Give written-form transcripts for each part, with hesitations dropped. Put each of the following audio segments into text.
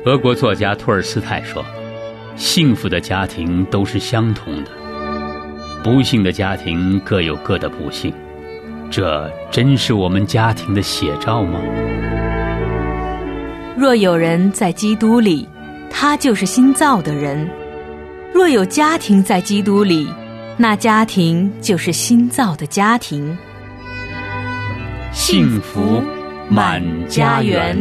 俄国作家托尔斯泰说，幸福的家庭都是相同的，不幸的家庭各有各的不幸。这真是我们家庭的写照吗？ 若有人在基督里，他就是新造的人；若有家庭在基督里，那家庭就是新造的家庭。 幸福满家园。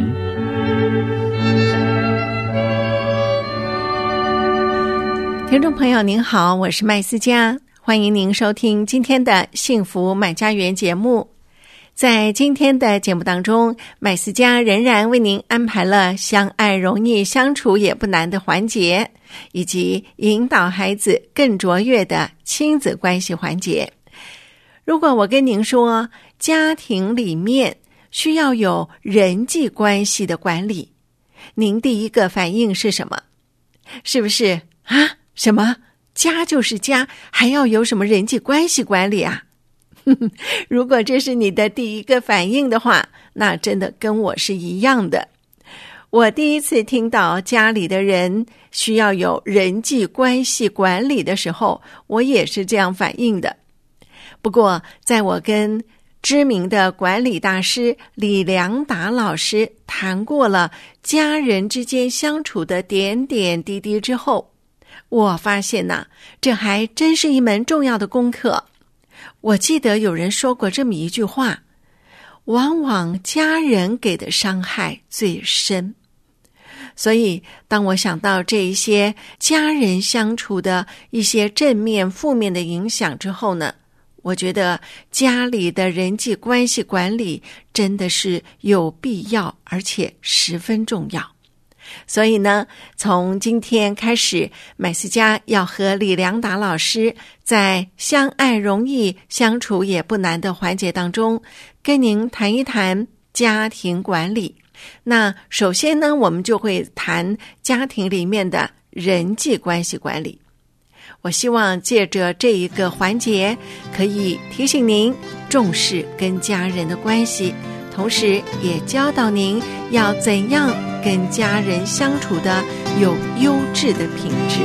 听众朋友您好，我是麦斯嘉，欢迎您收听今天的幸福满家园节目。在今天的节目当中，麦斯嘉仍然为您安排了相爱容易相处也不难的环节，以及引导孩子更卓越的亲子关系环节。如果我跟您说家庭里面需要有人际关系的管理，您第一个反应是什么？是不是啊？什么？家就是家，还要有什么人际关系管理啊？如果这是你的第一个反应的话，那真的跟我是一样的。我第一次听到家里的人需要有人际关系管理的时候，我也是这样反应的。不过在我跟知名的管理大师李良达老师谈过了家人之间相处的点点滴滴之后，我发现呢，这还真是一门重要的功课。我记得有人说过这么一句话，往往家人给的伤害最深。所以当我想到这一些家人相处的一些正面负面的影响之后呢，我觉得家里的人际关系管理真的是有必要，而且十分重要。所以呢，从今天开始，麦斯嘉要和李良达老师在相爱容易相处也不难的环节当中，跟您谈一谈家庭管理。那首先呢，我们就会谈家庭里面的人际关系管理。我希望借着这一个环节，可以提醒您重视跟家人的关系，同时也教导您要怎样跟家人相处的有优质的品质。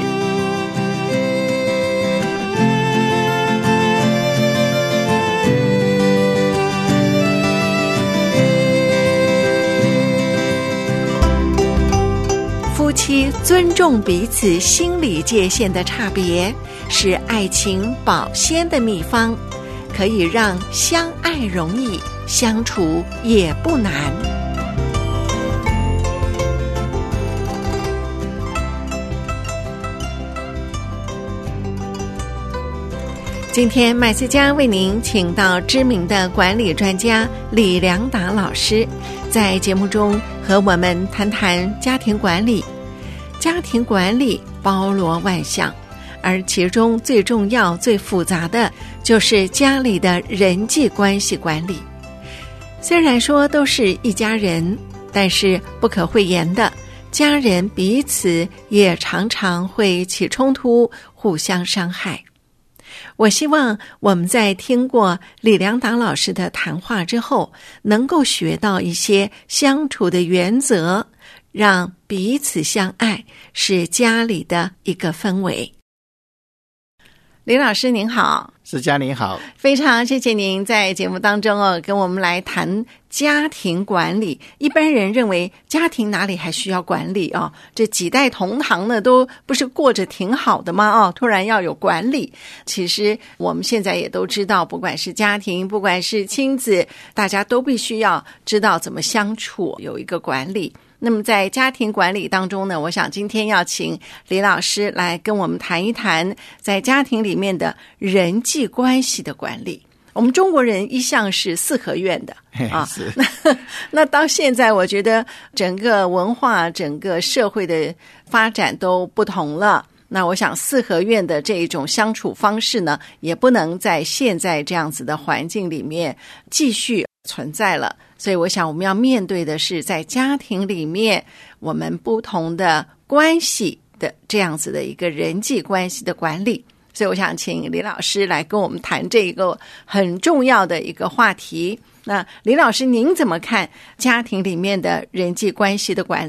夫妻尊重彼此心理界限的差别，是爱情保鲜的秘方，可以让相爱容易，相处也不难。今天麦斯嘉为您请到知名的管理专家李良达老师，在节目中和我们谈谈家庭管理。家庭管理包罗万象，而其中最重要最复杂的就是家里的人际关系管理。虽然说都是一家人，但是不可讳言的，家人彼此也常常会起冲突，互相伤害。我希望我们在听过李良达老师的谈话之后，能够学到一些相处的原则，让彼此相爱，是家里的一个氛围。李老师您好。 思嘉您好， 非常谢谢您在节目当中跟我们来谈家庭管理。一般人认为家庭哪里还需要管理这几代同堂呢都不是过着挺好的吗突然要有管理。其实我们现在也都知道，不管是家庭，不管是亲子，大家都必须要知道怎么相处，有一个管理。那么在家庭管理当中呢，我想今天要请李老师来跟我们谈一谈在家庭里面的人际关系的管理。我们中国人一向是四合院的是那到现在我觉得整个文化整个社会的发展都不同了，那我想四合院的这一种相处方式呢，也不能在现在这样子的环境里面继续存在了。所以我想我们要面对的是在家庭里面我们不同的关系的这样子的一个人际关系的管理。所以我想请李老师来跟我们谈这个很重要的一个话题。那李老师您怎么看家庭里面的人际关系的管理？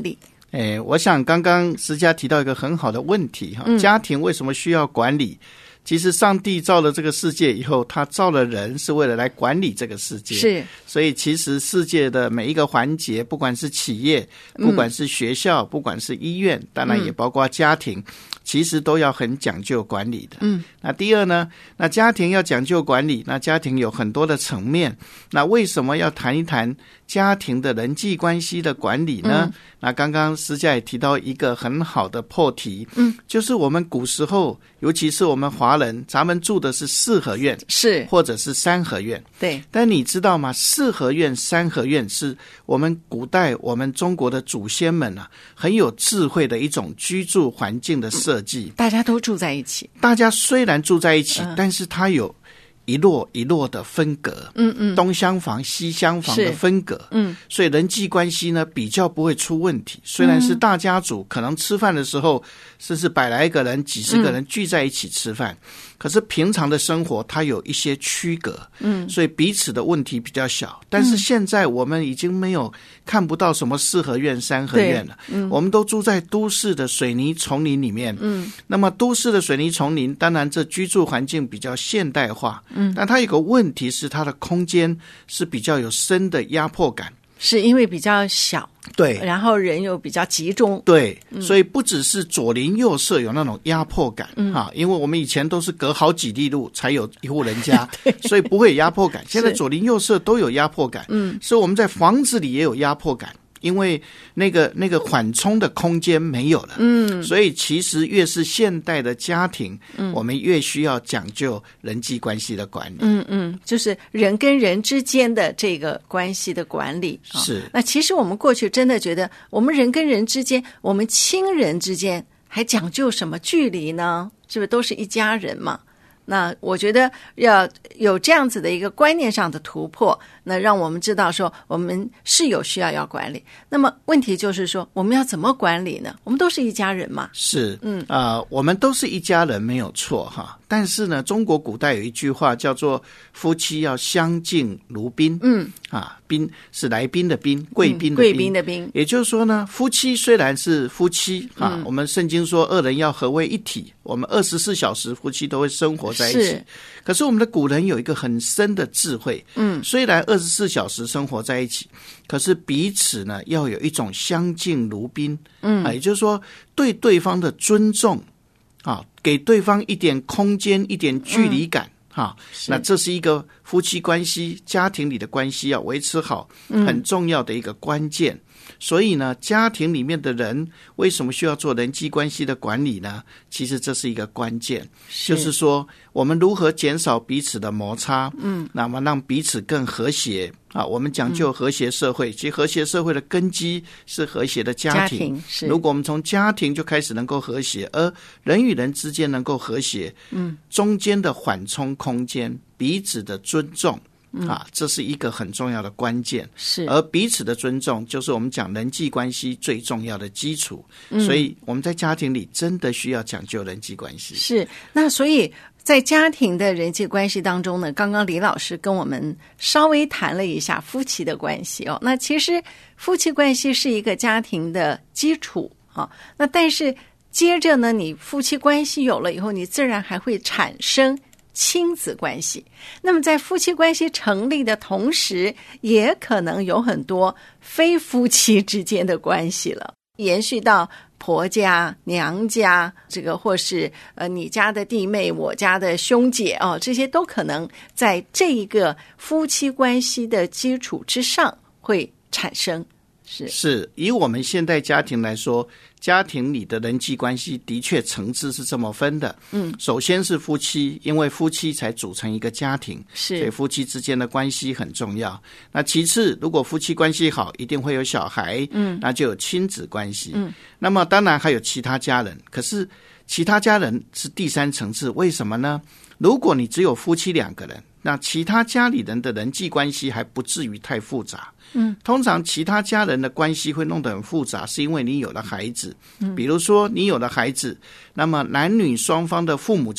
我想刚刚思佳提到一个很好的问题哈，家庭为什么需要管理？其实上帝造了这个世界以后，他造了人是为了来管理这个世界， 是， 所以其实世界的每一个环节，不管是企业，不管是学校，不管是医院，当然也包括家庭，其实都要很讲究管理的。那第二呢，那家庭要讲究管理，那家庭有很多的层面，那为什么要谈一谈家庭的人际关系的管理呢？那刚刚思佳也提到一个很好的破题，就是我们古时候，尤其是我们华人，咱们住的是四合院， 是， 或者是三合院。 对， 但你知道吗？四合院、三合院是我们古代我们中国的祖先们啊，很有智慧的一种居住环境的设计。 大家都住在一起， 大家虽然住在一起，但是它有一落一落的分隔，东厢房西厢房的分隔，所以人际关系呢比较不会出问题。虽然是大家族，可能吃饭的时候甚至100来个人、几十个人聚在一起吃饭，可是平常的生活它有一些区隔，所以彼此的问题比较小。但是现在我们已经看不到什么四合院、三合院了，我们都住在都市的水泥丛林里面。那么都市的水泥丛林，当然这居住环境比较现代化，但它有个问题是它的空间是比较有深的压迫感， 是因为比较小， 对， 然后人又比较集中， 对，所以不只是左邻右舍有那种压迫感，因为我们以前都是隔好几里路才有一户人家，所以不会有压迫感。现在左邻右舍都有压迫感，所以我们在房子里也有压迫感。因为那个缓冲的空间没有了，所以其实越是现代的家庭，我们越需要讲究人际关系的管理， 就是人跟人之间的这个关系的管理。 是， 那其实我们过去真的觉得，我们人跟人之间，我们亲人之间还讲究什么距离呢？是不是都是一家人嘛？那我觉得要有这样子的一个观念上的突破，那让我们知道说我们是有需要管理。那么问题就是说我们要怎么管理呢？我们都是一家人嘛。 是，我们都是一家人没有错哈。但是呢，中国古代有一句话叫做夫妻要相敬如宾，宾是来宾的宾，贵宾的宾，也就是说呢，夫妻虽然是夫妻我们圣经说二人要合为一体，我们24小时夫妻都会生活在一起。可是我们的古人有一个很深的智慧，虽然24小时生活在一起，可是彼此呢要有一种相敬如宾，也就是说对对方的尊重，给对方一点空间、一点距离感。那这是一个夫妻关系、家庭里的关系要维持好很重要的一个关键。所以呢，家庭里面的人为什么需要做人际关系的管理呢？其实这是一个关键，就是说我们如何减少彼此的摩擦，那么让彼此更和谐我们讲究和谐社会，其实和谐社会的根基是和谐的家庭。如果我们从家庭就开始能够和谐，而人与人之间能够和谐，中间的缓冲空间，彼此的尊重这是一个很重要的关键，而彼此的尊重就是我们讲人际关系最重要的基础，所以我们在家庭里真的需要讲究人际关系。是， 那所以在家庭的人际关系当中呢，刚刚李老师跟我们稍微谈了一下夫妻的关系那其实夫妻关系是一个家庭的基础那但是接着呢，你夫妻关系有了以后，你自然还会产生亲子关系。那么在夫妻关系成立的同时，也可能有很多非夫妻之间的关系了，延续到婆家、娘家，这个或是你家的弟妹、我家的兄姐这些都可能在这一个夫妻关系的基础之上会产生。是以我们现代家庭来说，家庭里的人际关系的确层次是这么分的。首先是夫妻，因为夫妻才组成一个家庭，所以夫妻之间的关系很重要。那其次，如果夫妻关系好，一定会有小孩，那就有亲子关系。那么当然还有其他家人，可是其他家人是第三层次，为什么呢？如果你只有夫妻2个人，那其他家里人的人际关系还不至于太复杂。通常其他家人的关系会弄得很复杂，是因为你有了孩子。比如说你有了孩子，那么男女双方的父母亲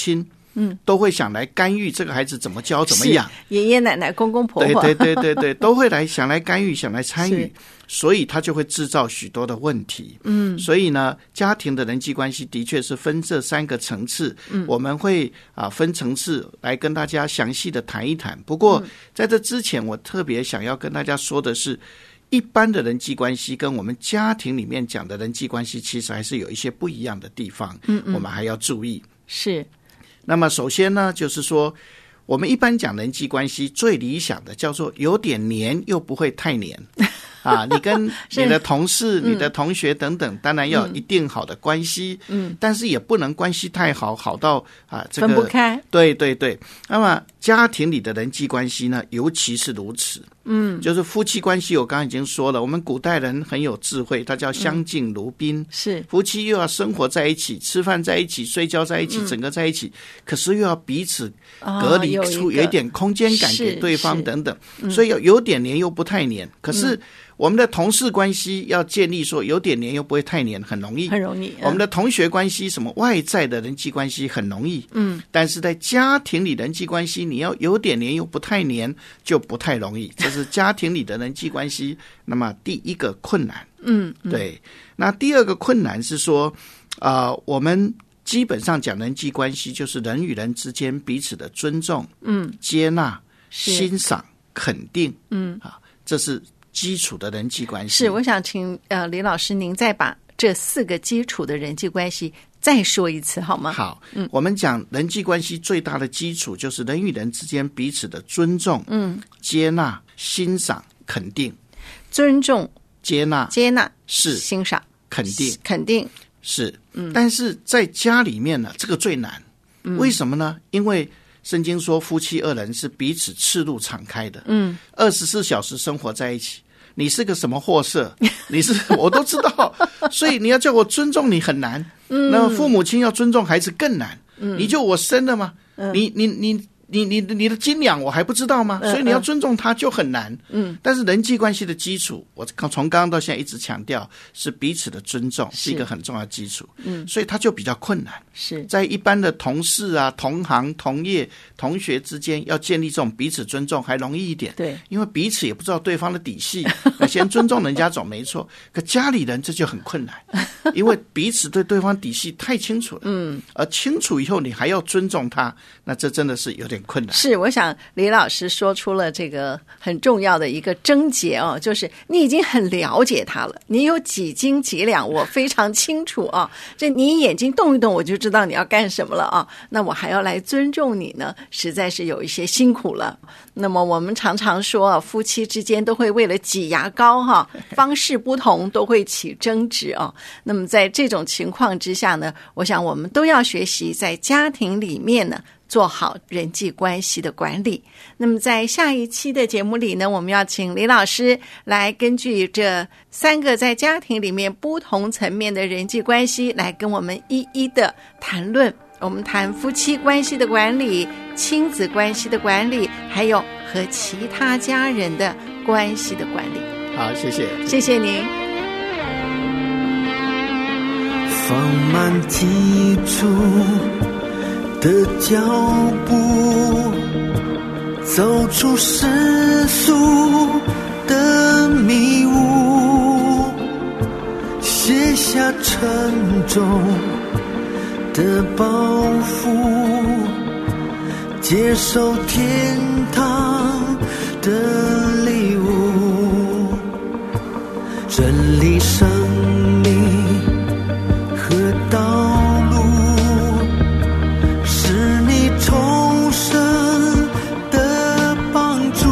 都会想来干预这个孩子怎么教怎么养， 爷爷奶奶公公婆婆对都会想来干预想来参与，所以他就会制造许多的问题。所以呢，家庭的人际关系的确是分这3个层次，我们会分层次来跟大家详细的谈一谈。不过在这之前，我特别想要跟大家说的是，一般的人际关系跟我们家庭里面讲的人际关系其实还是有一些不一样的地方，我们还要注意。 是。 那么首先呢，就是说我们一般讲人际关系最理想的叫做有点黏又不会太黏你跟你的同事你的同学等等当然要有一定好的关系，但是也不能关系太好到这个分不开。对。 那么家庭里的人际关系呢，尤其是如此。就是夫妻关系，我刚刚已经说了，我们古代人很有智慧，它叫相敬如宾。 是夫妻又要生活在一起，吃饭在一起，睡觉在一起，整个在一起，可是又要彼此隔离出有一点空间感给对方等等，所以要有点黏又不太黏。可是我们的同事关系要建立说有点黏又不会太黏，很容易。我们的同学关系，什么外在的人际关系很容易。但是在家庭里人际关系，你要有点黏又不太黏，就不太容易。这是家庭里的人际关系。那么第一个困难，对。那第二个困难是说，我们基本上讲人际关系，就是人与人之间彼此的尊重、接纳、欣赏、肯定，这是基础的人际关系。 是，我想请李老师您再把这4个基础的人际关系再说一次好吗？ 好，我们讲人际关系最大的基础就是人与人之间彼此的尊重、接纳、欣赏、肯定。尊重、接纳是欣赏、 肯定是。但是在家里面呢，这个最难。为什么呢？因为圣经说夫妻2人是彼此赤露敞开的，24小时生活在一起。你是个什么货色，我都知道，所以你要叫我尊重你很难。那父母亲要尊重孩子更难。你就我生的吗？你的斤两我还不知道吗？所以你要尊重他就很难。但是人际关系的基础，我从刚刚到现在一直强调是彼此的尊重，是一个很重要的基础。所以他就比较困难。是在一般的同事同行同业同学之间要建立这种彼此尊重还容易一点。对，因为彼此也不知道对方的底细，先尊重人家总没错。可家里人这就很困难，因为彼此对对方底细太清楚了。而清楚以后你还要尊重他，那这真的是有点困难。 是，我想李老师说出了这个很重要的一个症结就是你已经很了解他了，你有几斤几两我非常清楚这你眼睛动一动我就知道你要干什么了那我还要来尊重你呢，实在是有一些辛苦了。那么我们常常说夫妻之间都会为了挤牙膏方式不同都会起争执那么在这种情况之下呢，我想我们都要学习在家庭里面呢做好人际关系的管理。那么在下一期的节目里呢，我们要请李老师来根据这3个在家庭里面不同层面的人际关系来跟我们一一的谈论。我们谈夫妻关系的管理、亲子关系的管理，还有和其他家人的关系的管理。 好，谢谢您。 放慢基础的脚步，走出世俗的迷雾，卸下沉重的包袱，接受天堂的礼物，真理生命和道路，是你重生的帮助，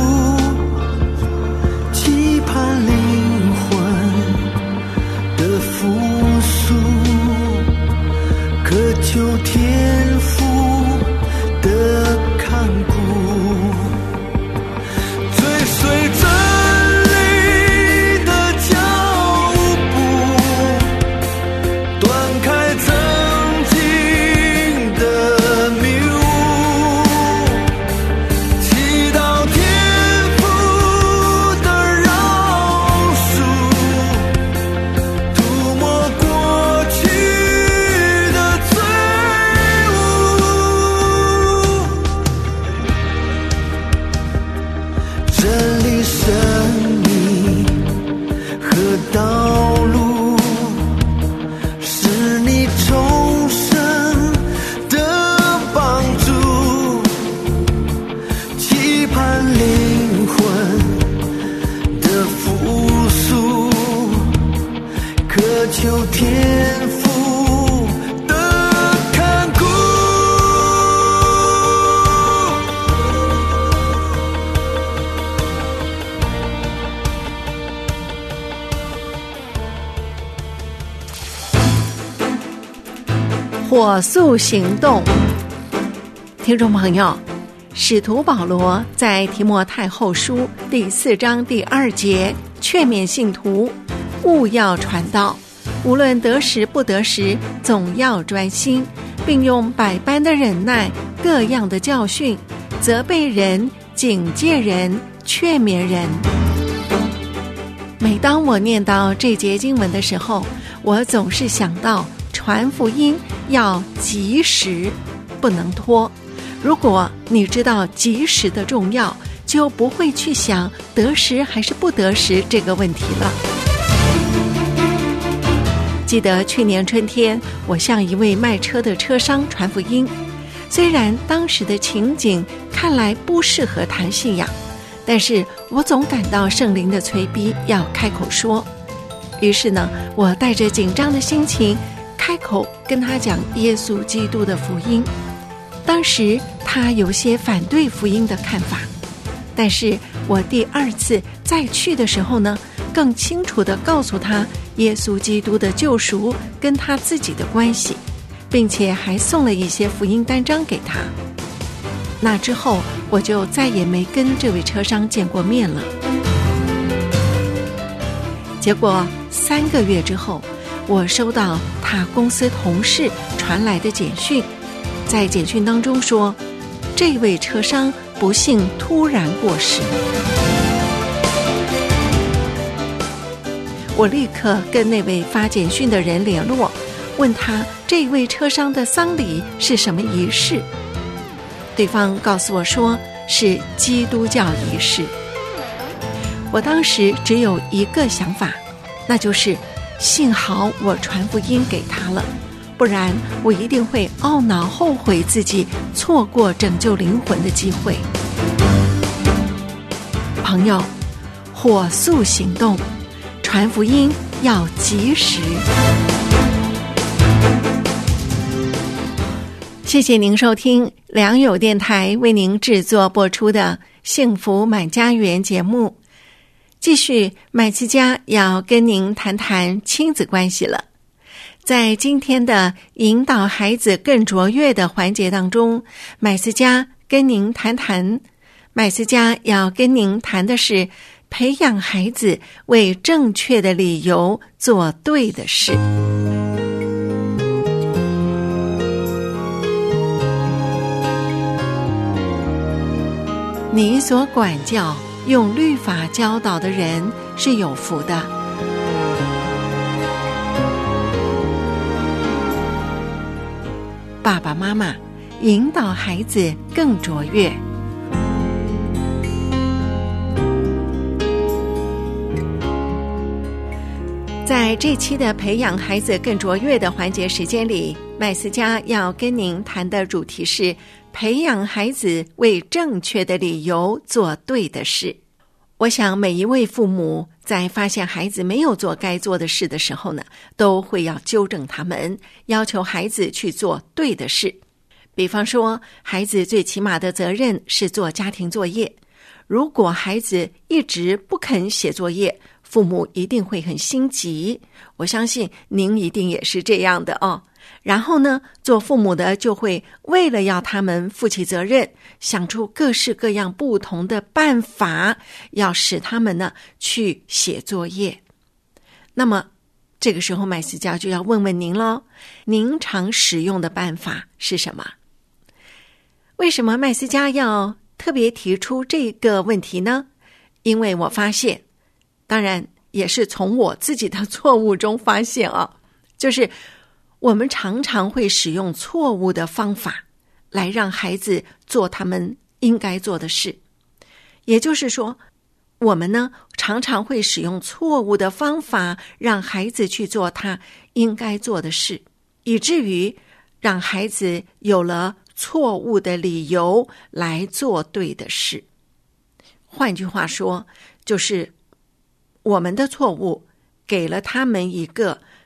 期盼灵魂的复苏，渴求天父的看顾，追随真理的脚天父的看顾。 火速行动。听众朋友，使徒保罗在提摩太后书第4章第2节劝勉信徒务要传道，无论得时不得时，总要专心，并用百般的忍耐，各样的教训，责备人，警戒人，劝勉人。每当我念到这节经文的时候，我总是想到传福音要及时，不能拖。如果你知道及时的重要，就不会去想得时还是不得时这个问题了。记得去年春天，我向一位卖车的车商传福音，虽然当时的情景看来不适合谈信仰，但是我总感到圣灵的催逼要开口说。于是呢，我带着紧张的心情开口跟他讲耶稣基督的福音。当时他有些反对福音的看法，但是我第2次再去的时候呢，更清楚地告诉他耶稣基督的救赎跟他自己的关系，并且还送了一些福音单张给他。那之后我就再也没跟这位车商见过面了。结果3个月之后，我收到他公司同事传来的简讯，在简讯当中说，这位车商不幸突然过世。我立刻跟那位发简讯的人联络，问他这位车商的丧礼是什么仪式。对方告诉我说是基督教仪式。我当时只有一个想法，那就是幸好我传福音给他了，不然我一定会懊恼后悔自己错过拯救灵魂的机会。朋友，火速行动，传福音要及时。谢谢您收听良友电台为您制作播出的幸福满家园节目。继续，麦琪家要跟您谈谈亲子关系了。在今天的引导孩子更卓越的环节当中，麦斯家跟您谈谈，麦斯家要跟您谈的是培养孩子为正确的理由做对的事。你所管教用律法教导的人是有福的。爸爸妈妈引导孩子更卓越。在这期的培养孩子更卓越的环节时间里，麦斯家要跟您谈的主题是培养孩子为正确的理由做对的事。我想每一位父母在发现孩子没有做该做的事的时候呢，都会要纠正他们，要求孩子去做对的事。比方说，孩子最起码的责任是做家庭作业。如果孩子一直不肯写作业，父母一定会很心急。我相信您一定也是这样的哦。然后呢，做父母的就会为了要他们负起责任，想出各式各样不同的办法，要使他们呢去写作业。那么这个时候麦斯家就要问问您咯，您常使用的办法是什么？为什么麦斯家要特别提出这个问题呢？因为我发现，当然也是从我自己的错误中发现啊，就是我们常常会使用错误的方法来让孩子做他们应该做的事。也就是说，我们呢常常会使用错误的方法让孩子去做他应该做的事，以至于让孩子有了错误的理由来做对的事。换句话说，就是我们的错误给了他们一个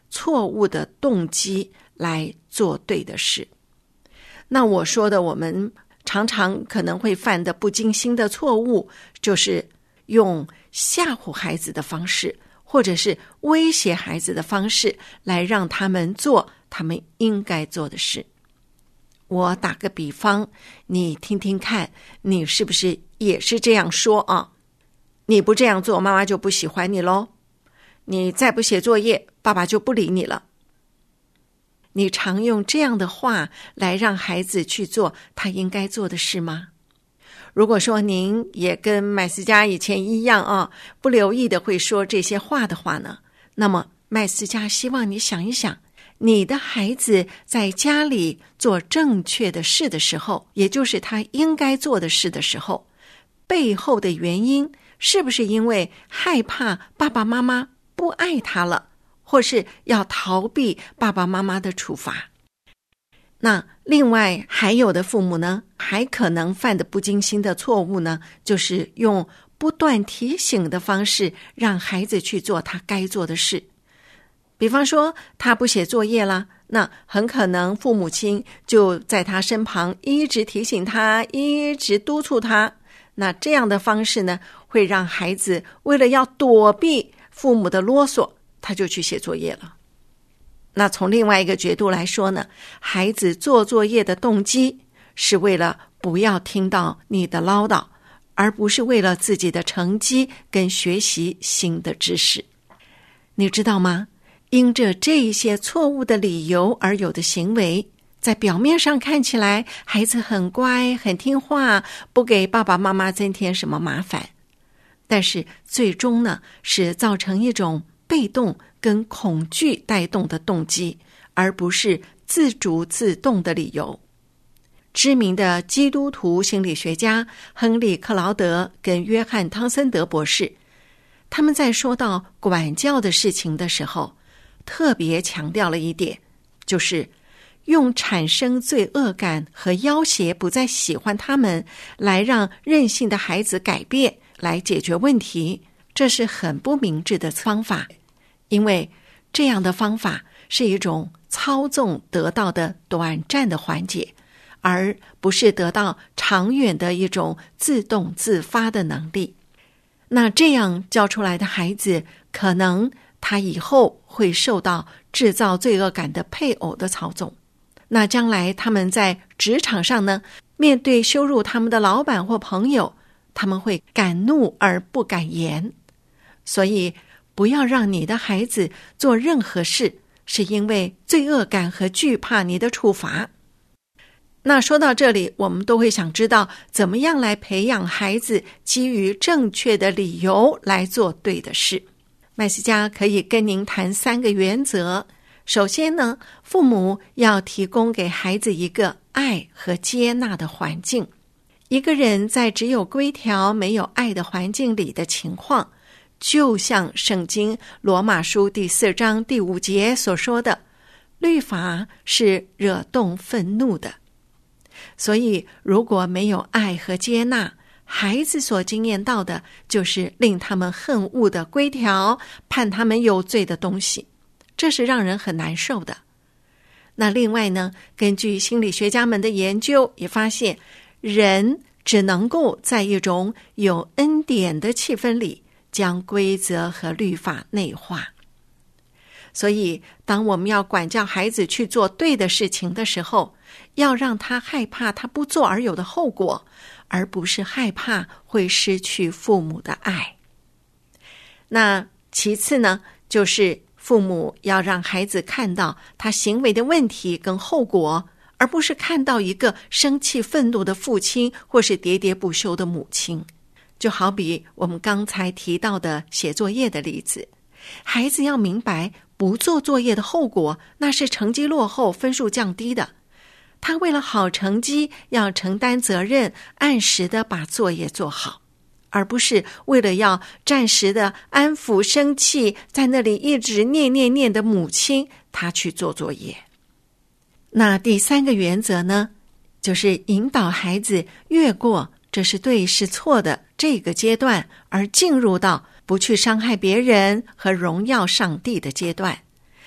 错误的动机来做对的事。那我说的我们常常可能会犯的不经心的错误，就是用吓唬孩子的方式，或者是威胁孩子的方式来让他们做他们应该做的事。我打个比方，你听听看，你是不是也是这样说啊？你不这样做，妈妈就不喜欢你咯。你再不写作业，爸爸就不理你了。你常用这样的话来让孩子去做他应该做的事吗？如果说您也跟麦斯嘉以前一样啊，不留意的会说这些话的话呢，那么麦斯嘉希望你想一想，你的孩子在家里做正确的事的时候，也就是他应该做的事的时候，背后的原因是不是因为害怕爸爸妈妈不爱他了，或是要逃避爸爸妈妈的处罚？那另外还有的父母呢，还可能犯的不经心的错误呢，就是用不断提醒的方式让孩子去做他该做的事。比方说他不写作业啦，那很可能父母亲就在他身旁一直提醒他，一直督促他。那这样的方式呢，会让孩子为了要躲避父母的啰嗦，他就去写作业了。那从另外一个角度来说呢，孩子做作业的动机是为了不要听到你的唠叨，而不是为了自己的成绩跟学习新的知识。你知道吗？因着这一些错误的理由而有的行为，在表面上看起来孩子很乖很听话，不给爸爸妈妈增添什么麻烦，但是最终呢，是造成一种被动跟恐惧带动的动机，而不是自主自动的理由。知名的基督徒心理学家亨利·克劳德跟约翰·汤森德博士，他们在说到管教的事情的时候，特别强调了一点，就是用产生罪恶感和要挟不再喜欢他们来让任性的孩子改变，来解决问题，这是很不明智的方法。因为这样的方法是一种操纵得到的短暂的缓解，而不是得到长远的一种自动自发的能力。那这样教出来的孩子，可能他以后会受到制造罪恶感的配偶的操纵。那将来他们在职场上呢，面对羞辱他们的老板或朋友，他们会敢怒而不敢言。所以不要让你的孩子做任何事是因为罪恶感和惧怕你的处罚。那说到这里，我们都会想知道怎么样来培养孩子基于正确的理由来做对的事。麦斯嘉可以跟您谈3个原则。首先呢，父母要提供给孩子一个爱和接纳的环境。一个人在只有规条没有爱的环境里的情况，就像圣经罗马书第4章第5节所说的，律法是惹动愤怒的。所以如果没有爱和接纳，孩子所经验到的就是令他们恨恶的规条，判他们有罪的东西，这是让人很难受的。那另外呢，根据心理学家们的研究也发现，人只能够在一种有恩典的气氛里将规则和律法内化。所以当我们要管教孩子去做对的事情的时候，要让他害怕他不做而有的后果，而不是害怕会失去父母的爱。那其次呢，就是父母要让孩子看到他行为的问题跟后果，而不是看到一个生气愤怒的父亲或是喋喋不休的母亲。就好比我们刚才提到的写作业的例子，孩子要明白不做作业的后果，那是成绩落后，分数降低的。他为了好成绩要承担责任，按时的把作业做好，而不是为了要暂时的安抚生气，在那里一直念的母亲，他去做作业。那第3个原则呢，就是引导孩子越过这是对是错的这个阶段，而进入到不去伤害别人和荣耀上帝的阶段。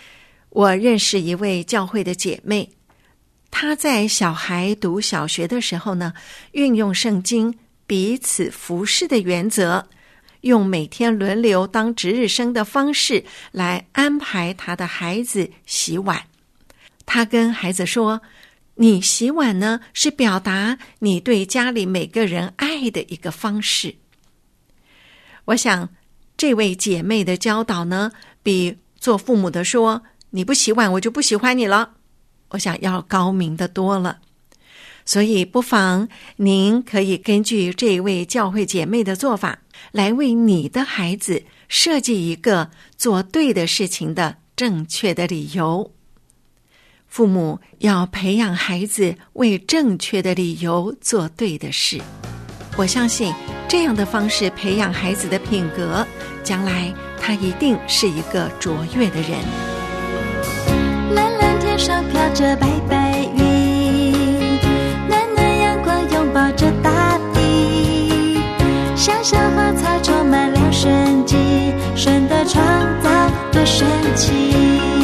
我认识一位教会的姐妹，她在小孩读小学的时候呢，运用圣经彼此服侍的原则，用每天轮流当值日生的方式来安排她的孩子洗碗。她跟孩子说，你洗碗呢，是表达你对家里每个人爱的一个方式。我想这位姐妹的教导呢，比做父母的说你不洗碗我就不喜欢你了，我想要高明的多了。所以不妨您可以根据这位教会姐妹的做法，来为你的孩子设计一个做对的事情的正确的理由。父母要培养孩子为正确的理由做对的事，我相信这样的方式培养孩子的品格，将来他一定是一个卓越的人。 蓝蓝天上飘着白白云，暖暖阳光拥抱着大地，小小花草充满了生机，神的创造多神奇，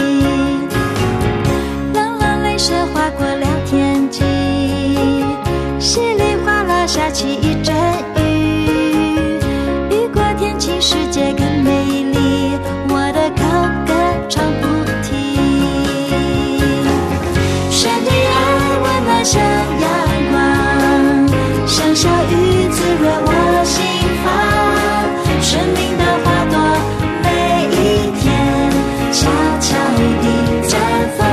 朗朗雷声划过了天际，稀里哗啦下起一阵雨，雨过天晴世界更美丽，我的口歌唱不停。神的爱温暖像阳光，像小雨滋润我心房，生命的花朵每一天悄悄地绽放，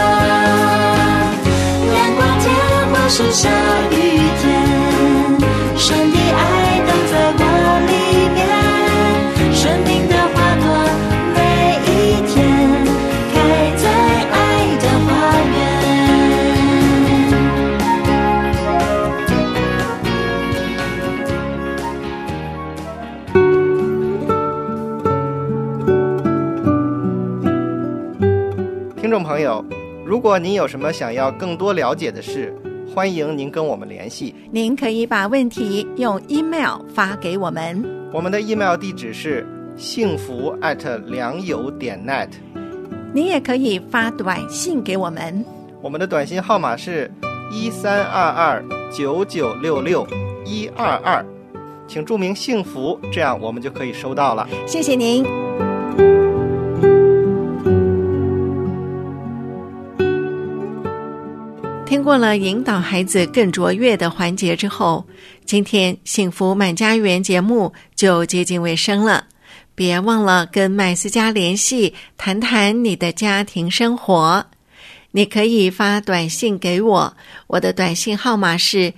阳光天或是下雨天，神的爱都在我里面，生命的花朵每一天开在爱的花园。 听众朋友，如果您有什么想要更多了解的事，欢迎您跟我们联系。 您可以把问题用 email 发给我们， 我们的 email 地址是幸福@良友.net。 您也可以发短信给我们， 我们的短信号码是132299662122，请注明幸福，这样我们就可以收到了。 谢谢您。听过了引导孩子更卓越的环节之后，今天幸福满家园节目就接近尾声了。别忘了跟麦斯家联系，谈谈你的家庭生活。你可以发短信给我，我的短信号码是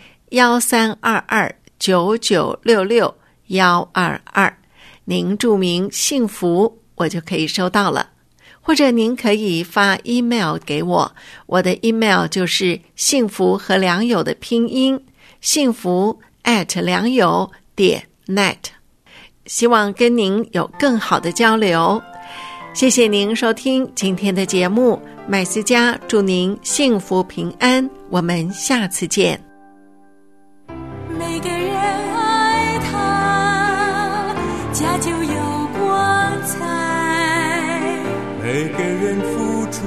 132299662122，您注明幸福，我就可以收到了。或者您可以发 email 给我，我的 email 就是幸福和良友的拼音，幸福@良友.net。希望跟您有更好的交流。谢谢您收听今天的节目，麦斯家祝您幸福平安，我们下次见。 每个人爱他，家就有光彩， 每个人付出，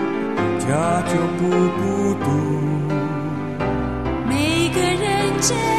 家就不孤独， 每个人